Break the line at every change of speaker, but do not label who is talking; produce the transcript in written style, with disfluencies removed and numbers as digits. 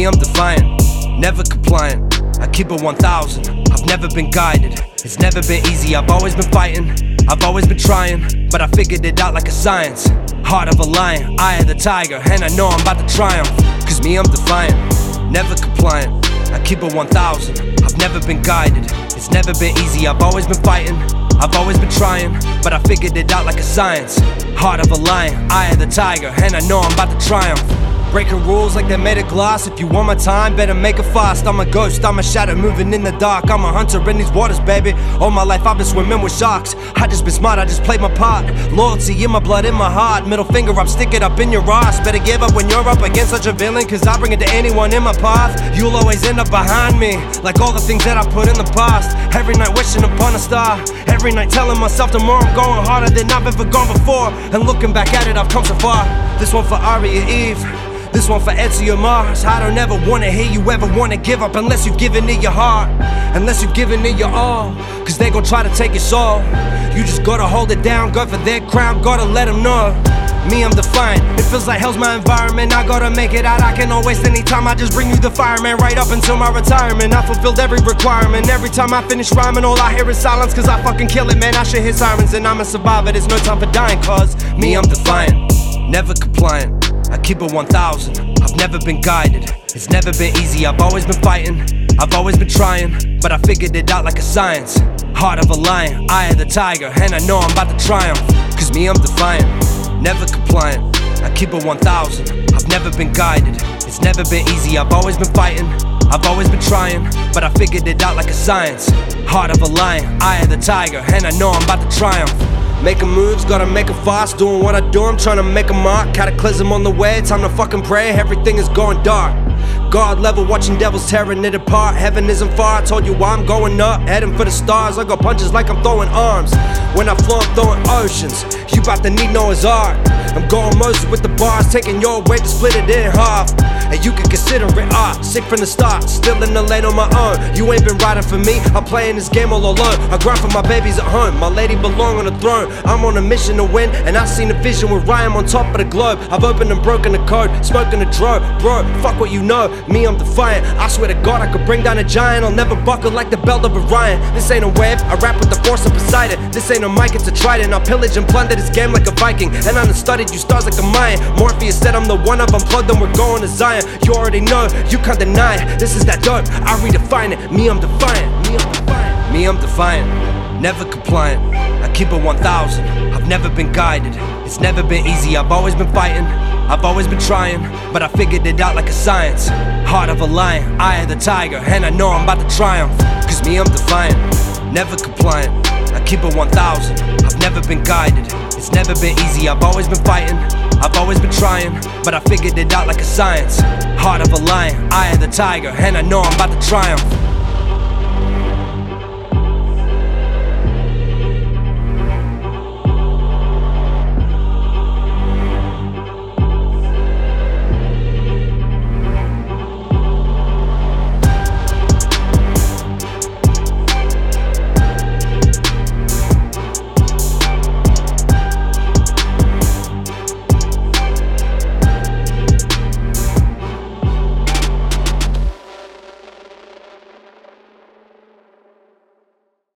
me, I'm defiant, never compliant. I keep it 1000, I've never been guided. It's never been easy, I've always been fighting, I've always been trying, but I figured it out like a science. Heart of a lion, eye of the tiger, and I know I'm about to triumph. Cause me, I'm defiant, never compliant. I keep it 1000, I've never been guided. It's never been easy, I've always been fighting, I've always been trying, but I figured it out like a science. Heart of a lion, eye of the tiger, and I know I'm about to triumph. Breaking rules like they're made of glass. If you want my time, better make it fast. I'm a ghost, I'm a shadow moving in the dark. I'm a hunter in these waters, baby. All my life I've been swimming with sharks. I just been smart, I just played my part. Loyalty in my blood, in my heart. Middle finger up, stick it up in your ass. Better give up when you're up against such a villain, cause I bring it to anyone in my path. You'll always end up behind me, like all the things that I put in the past. Every night wishing upon a star, every night telling myself tomorrow I'm going harder than I've ever gone before. And looking back at it, I've come so far. This one for Aria Eve, this one for Ezio Mars. I don't ever wanna hear you ever wanna give up unless you've given it your heart, unless you've given it your all. Cause they gon' try to take your soul. You just gotta hold it down, go for their crown, gotta let them know. Me, I'm defiant, it feels like hell's my environment. I gotta make it out, I can not waste any time. I just bring you the fireman right up until my retirement. I fulfilled every requirement. Every time I finish rhyming, all I hear is silence. Cause I fucking kill it, man, I should hit sirens. And I'm a survivor, there's no time for dying. Cause me, I'm defiant, never compliant. I keep it 1000, I've never been guided. It's never been easy, I've always been fighting, I've always been trying, but I figured it out like a science. Heart of a lion, eye of the tiger, and I know I'm about to triumph. Cause me, I'm defiant, never compliant. I keep it 1000, I've never been guided. It's never been easy, I've always been fighting, I've always been trying, but I figured it out like a science. Heart of a lion, eye of the tiger, and I know I'm about to triumph. Making moves, gotta make it fast. Doing what I do, I'm trying to make a mark. Cataclysm on the way, time to fucking pray. Everything is going dark. God level, watching devils tearing it apart. Heaven isn't far, I told you why I'm going up. Heading for the stars, I got punches like I'm throwing arms. When I flow, I'm throwing oceans. You bout to need Noah's Ark. I'm going Moses with the bars, taking your weight to split it in half. And you can consider it art, sick from the start, still in the lane on my own. You ain't been riding for me, I'm playing this game all alone. I grind for my babies at home, my lady belong on the throne. I'm on a mission to win, and I seen a vision with Ryan on top of the globe. I've opened and broken the code, smoking the dro. Bro, fuck what you know, me I'm defiant. I swear to God I could bring down a giant. I'll never buckle like the belt of Orion. This ain't a wave, I rap with the force of Poseidon. This ain't a mic, it's a trident. I'll pillage and plunder this game like a Viking, and I done studied you stars like a Mayan. Morpheus said I'm the one of unplugged and we're going to Zion. You already know, you can't deny it. This is that dope, I redefine it. Me I'm defiant, me I'm defiant. Me I'm defiant, never compliant. I keep it 1000, I've never been guided. It's never been easy, I've always been fighting, I've always been trying, but I figured it out like a science. Heart of a lion, eye of the tiger, and I know I'm about to triumph. Cause me I'm defiant, never compliant. I keep it 1000, I've never been guided. It's never been easy, I've always been fighting, I've always been trying, but I figured it out like a science. Heart of a lion, eye of the tiger, and I know I'm about to triumph.